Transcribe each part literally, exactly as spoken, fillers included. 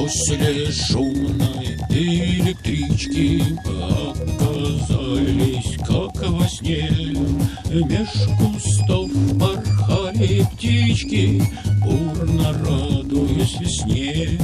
После шумной электрички оказались, как во сне. Меж кустов порхали птички, бурно радуясь весне.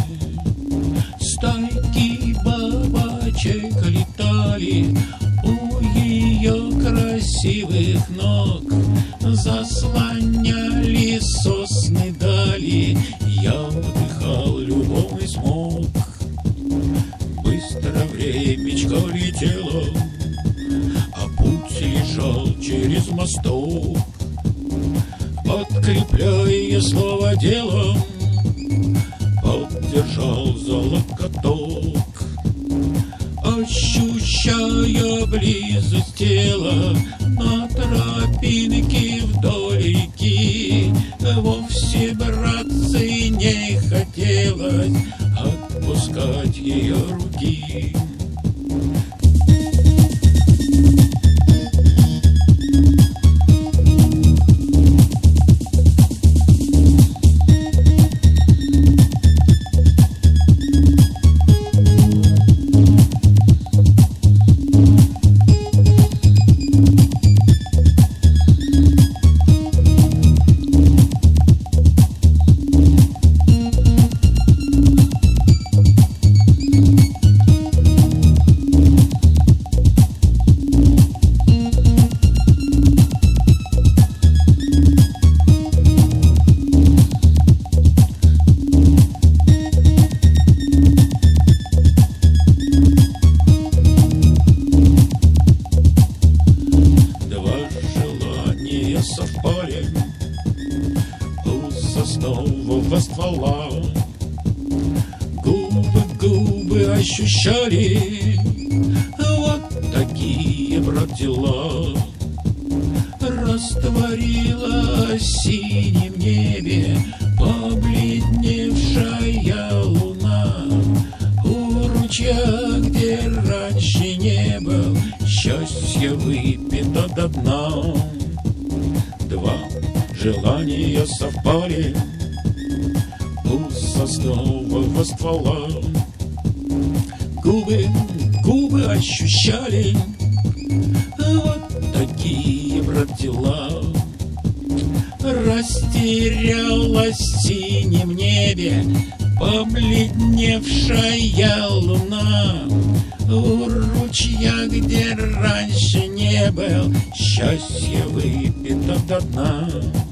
Стайки бабочек летали у ее красивых ног, заслоняли сосны дали, я вдыхал любовный смог. Быстро времечко летело, а путь лежал через мосток. Подкрепляя слово делом, поддержал за локоток. Ощущая близость тела на тропинке вдоль реки, вовсе, братцы, не хотелось отпускать ее руки. Совпали у соснового ствола. Губы, губы ощущали вот такие, брат, дела. Растворила в синем небе побледневшая луна. У ручья, где раньше не был, счастье выпито до дна. Два желания совпали у соснового ствола. Губы, губы ощущали вот такие, брат, дела. Растерялась в синем небе побледневшая луна. У ручья, где раньше не был, счастье выпито до дна.